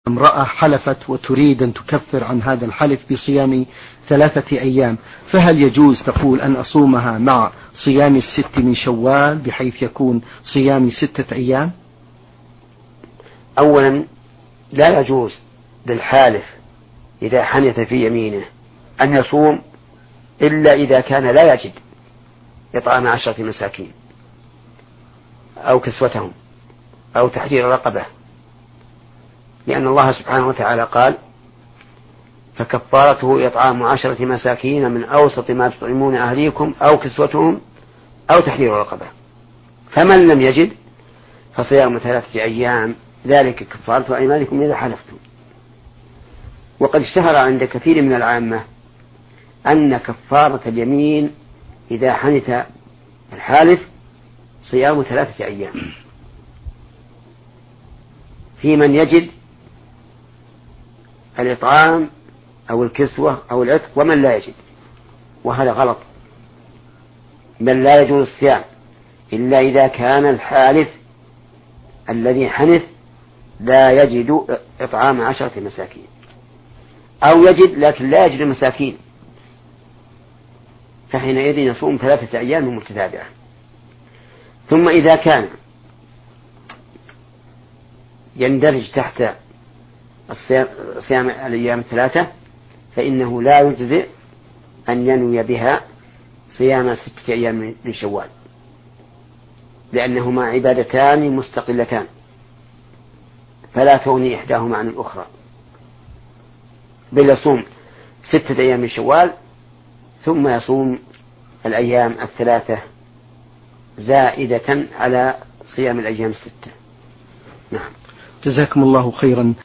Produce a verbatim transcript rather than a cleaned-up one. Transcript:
امرأة حلفت وتريد أن تكفر عن هذا الحلف بصيام ثلاثة أيام، فهل يجوز تقول أن أصومها مع صيام الست من شوال بحيث يكون صيام ستة أيام؟ أولا لا يجوز للحالف إذا حنث في يمينه أن يصوم إلا إذا كان لا يجد إطعام عشرة مساكين أو كسوتهم أو تحرير رقبة، لأن الله سبحانه وتعالى قال: فكفارته إطعام عشرة مساكين من أوسط ما تطعمون أهليكم أو كسوتهم أو تحرير رقبة. فمن لم يجد فصيام ثلاثة أيام، ذلك كفارة أيمانكم إذا حلفتم. وقد اشتهر عند كثير من العامة أن كفارة اليمين إذا حنث الحالف صيام ثلاثة أيام في من يجد الإطعام أو الكسوة أو العتق ومن لا يجد، وهذا غلط. بل لا يجوز الصيام إلا إذا كان الحالف الذي حنث لا يجد إطعام عشرة مساكين، أو يجد لكن لا يجد مساكين، فحينئذ يصوم ثلاثة أيام متتابعة. ثم إذا كان يندرج تحت صيام الأيام الثلاثة فإنه لا يجزئ أن ينوي بها صيام ستة أيام من شوال، لأنهما عبادتان مستقلتان فلا تغني إحداهما عن الأخرى، بل يصوم ستة أيام من شوال ثم يصوم الأيام الثلاثة زائدة على صيام الأيام الستة. نعم. جزاكم الله خيرا.